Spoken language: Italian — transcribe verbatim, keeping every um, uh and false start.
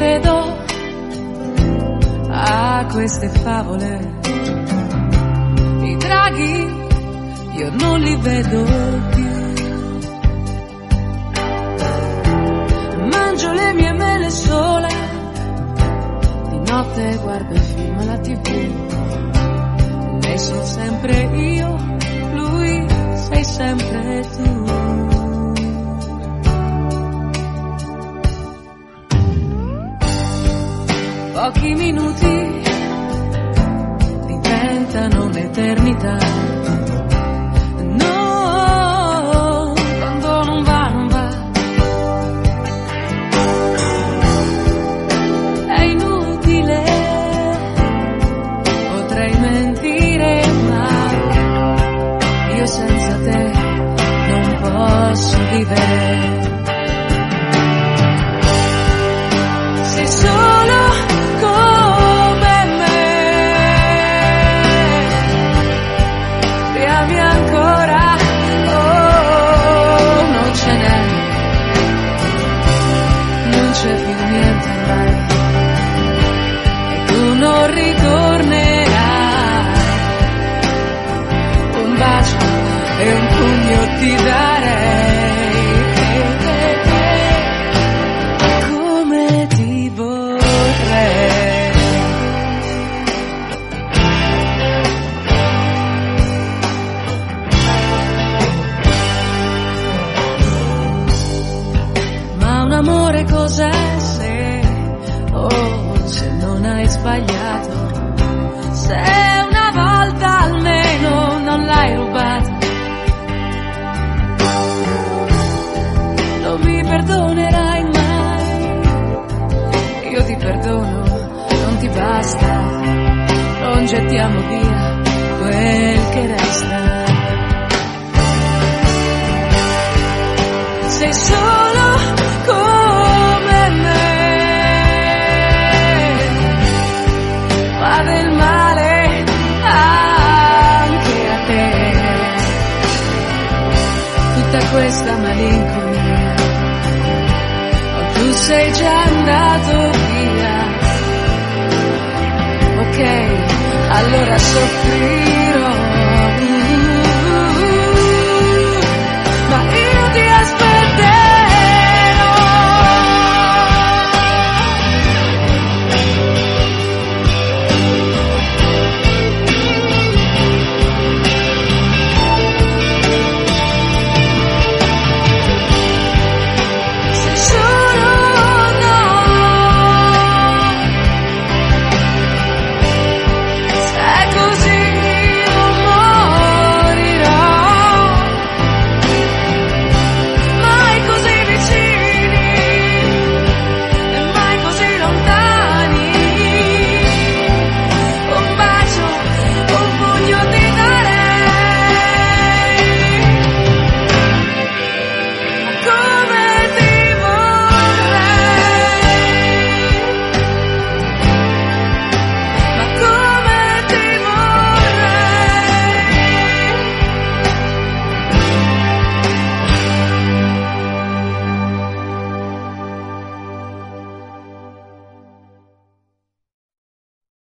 credo a queste favole. I draghi io non li vedo più. Mangio le mie mele sola, di notte guardo il film alla tivù. Lei sono sempre io, lui sei sempre tu. Pochi minuti diventano un'eternità. No, quando non va, non va. È inutile, potrei mentire, ma io senza te non posso vivere. Sei solo come me, ti ami ancora, oh, non ce n'è, non c'è più niente ormai, e tu non ritornerai. Un bacio e un pugno ti darei. Amore cos'è se, oh, se non hai sbagliato, se una volta almeno non l'hai rubato. Non mi perdonerai mai, io ti perdono, non ti basta, non gettiamo via quel che resta. Sei solo come me, fa del male anche a te. Tutta questa malinconia, oh, tu sei già andato via. Ok, allora soffri.